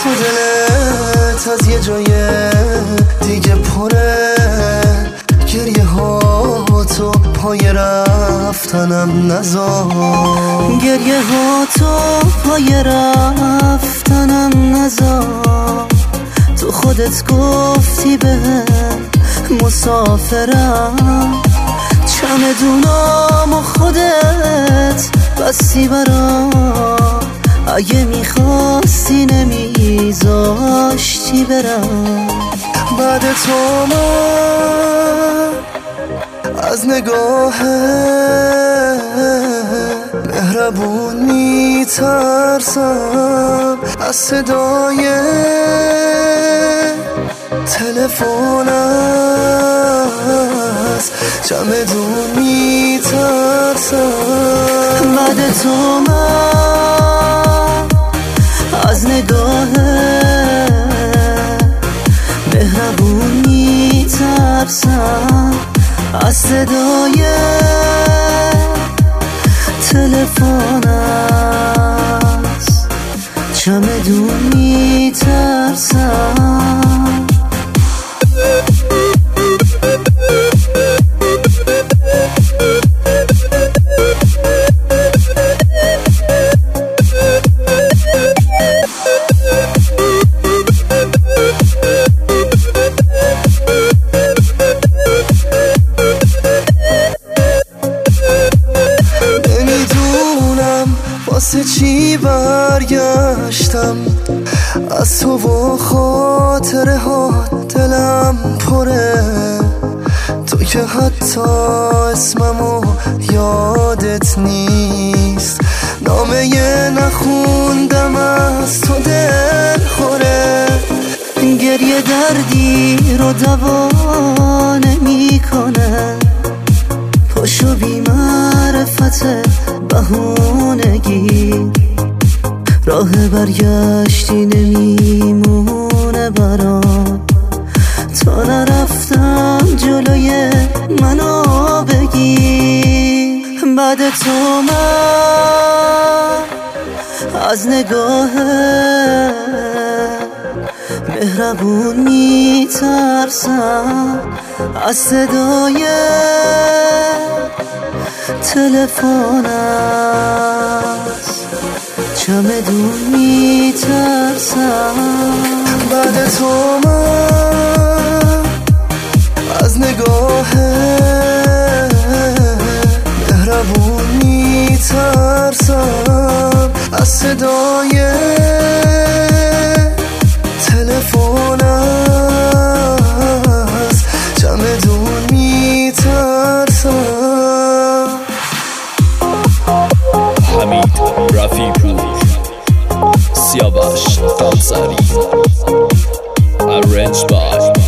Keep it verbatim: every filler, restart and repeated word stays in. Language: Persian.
تو دلت از یه جای دیگه پره، گریه ها تو پای رفتنم نذار، گریه ها تو پای رفتنم نذار. تو خودت گفتی به مسافرم، چمدونام و خودت بستی برام. اگه میخواستی نمیذاشتی برم. بعد تو من از نگاه مهربون میترسم، از صدای تلفن است چمدون میترسم. بعد تو من از نگاه مهربون میترسم، از صدای تلفن است چمدون میترسم. واسه چی برگشتم از تو و خاطره ها دلم پره، تو که حتی اسممو یادت نیست، نامه نخوندم از تو دل خوره. گریه دردی رو دوا نمی کنه، پاشو بی معرفت بهونگی، راه برگشتی نمیمونه برام. تا نرفتم جلوی منو بگی. بعد تو من از نگاه مهربون میترسم، از صدای تلفن است چمدون میترسم. بعد تو من از نگاه مهربون میترسم، از صدای تلفن است چمدون میترسم. حمید رفیعپور، سیاوش قمصری، arranged by